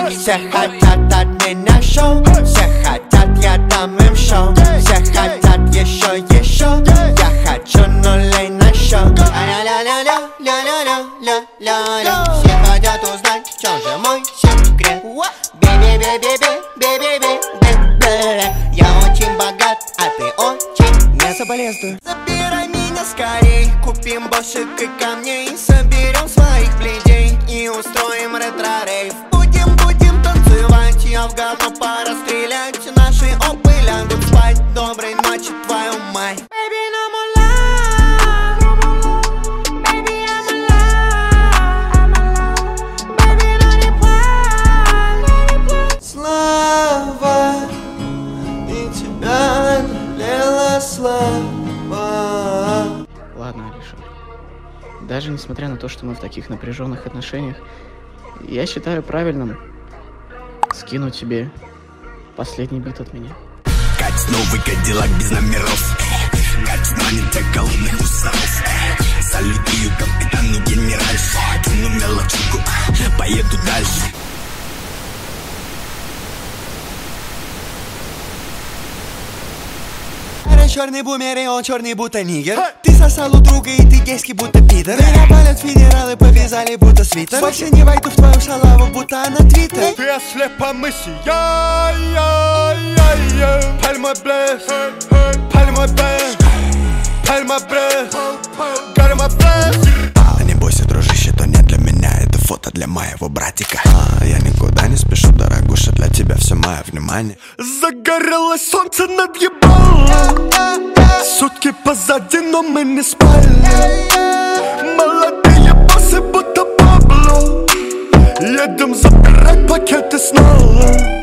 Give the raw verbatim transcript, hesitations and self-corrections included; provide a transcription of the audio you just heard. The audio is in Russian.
Все хотят от меня шоу, все хотят, я дам им шоу. Все хотят еще, еще, я хочу нулей на шоу. Ля-ля-ля-ля-ля-ля-ля-ля. Все хотят узнать, в чем же мой секрет. Би-би-би-би-би-би-би-би-би. Я очень богат, а ты очень не соболезную. Забирай меня скорей, купим бошек и камней. Соберем своих бледей и устроим ретро-рейв. Будем, будем танцевать, я в году пора стрелять. Наши опы лягут спать, доброй ночи, твою мать. Baby, no more love, no more love. Baby, I'm alive, I'm alive. Baby, no reply, no reply. Слава, и тебя лела слава. Ладно, Алиша. Даже несмотря на то, что мы в таких напряженных отношениях, я считаю правильным скинуть тебе последний бит от меня. Кать, новый кадиллак без номеров. Кать, манит для голодных мусоров. Салютую капитану генеральшу. Кину мелочку, поеду дальше. Черный бумер, и он черный будто нигер. Ты сосал у друга, и ты гейский будто пидор. Меня палят федералы, повязали будто свитер. Больше не войду в твою шалаву, будто на твиттер. Ты ослепа мысли, я, я, я, я. Пальма блэс, пальма блэс, пальма блэс, пальма блэс. А не бойся, дружище, то не для меня. Это фото для моего братика. А, я никуда не спешу, дорогуша, для тебя все мое внимание. Загорелось солнце над ебалом. Сутки позади, но мы не спали. Молодые боссы, будто Пабло. Едем забирать пакеты снова.